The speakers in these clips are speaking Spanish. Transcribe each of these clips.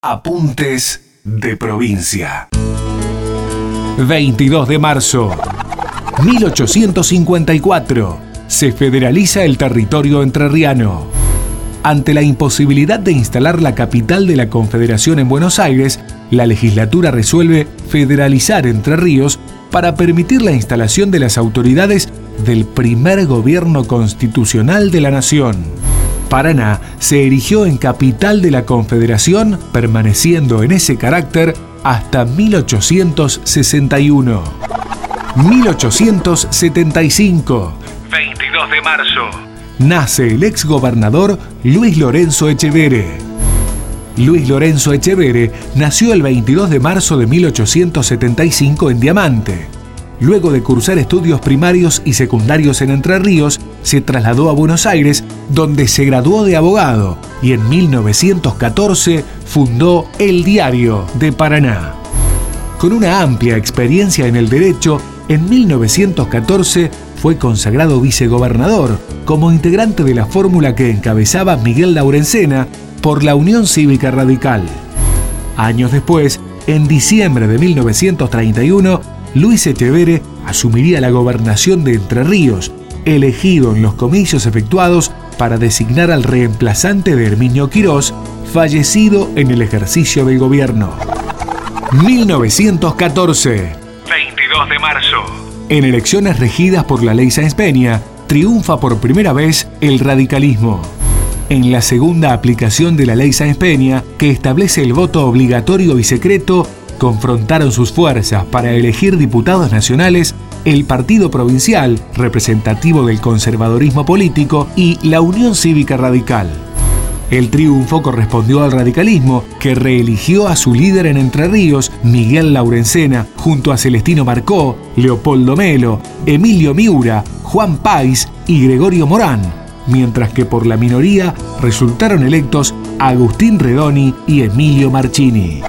Apuntes de provincia. 22 de marzo, 1854. Se federaliza el territorio entrerriano. Ante la imposibilidad de instalar la capital de la Confederación en Buenos Aires, la legislatura resuelve federalizar Entre Ríos para permitir la instalación de las autoridades del primer gobierno constitucional de la nación. Paraná se erigió en capital de la Confederación, permaneciendo en ese carácter hasta 1861. 1875. 22 de marzo. Nace el exgobernador Luis Lorenzo Echeverre. Luis Lorenzo Echeverre nació el 22 de marzo de 1875 en Diamante. Luego de cursar estudios primarios y secundarios en Entre Ríos, se trasladó a Buenos Aires, donde se graduó de abogado y en 1914 fundó El Diario de Paraná. Con una amplia experiencia en el derecho, en 1914 fue consagrado vicegobernador como integrante de la fórmula que encabezaba Miguel Laurencena por la Unión Cívica Radical. Años después, en diciembre de 1931, Luis Echeverre asumiría la gobernación de Entre Ríos, elegido en los comicios efectuados para designar al reemplazante de Herminio Quirós, fallecido en el ejercicio del gobierno. 1914. 22 de marzo. En elecciones regidas por la Ley Sáenz Peña, triunfa por primera vez el radicalismo. En la segunda aplicación de la Ley Sáenz Peña, que establece el voto obligatorio y secreto, confrontaron sus fuerzas para elegir diputados nacionales el Partido Provincial, representativo del conservadorismo político, y la Unión Cívica Radical. El triunfo correspondió al radicalismo, que reeligió a su líder en Entre Ríos, Miguel Laurencena, junto a Celestino Marcó, Leopoldo Melo, Emilio Miura, Juan Páez y Gregorio Morán, mientras que por la minoría resultaron electos Agustín Redoni y Emilio Marchini.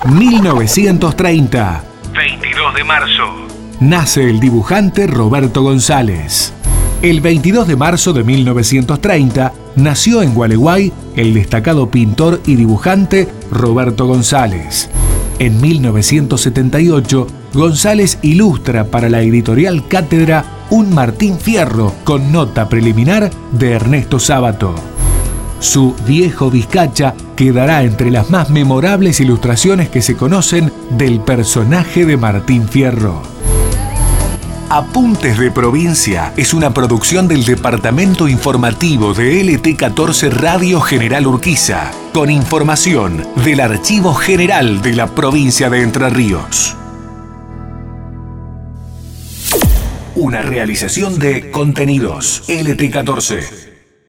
1930. 22 de marzo. Nace el dibujante Roberto González. El 22 de marzo de 1930 nació en Gualeguay el destacado pintor y dibujante Roberto González. En 1978, González ilustra para la editorial Cátedra un Martín Fierro con nota preliminar de Ernesto Sábato. Su Viejo Vizcacha quedará entre las más memorables ilustraciones que se conocen del personaje de Martín Fierro. Apuntes de Provincia es una producción del Departamento Informativo de LT14 Radio General Urquiza, con información del Archivo General de la Provincia de Entre Ríos. Una realización de Contenidos LT14.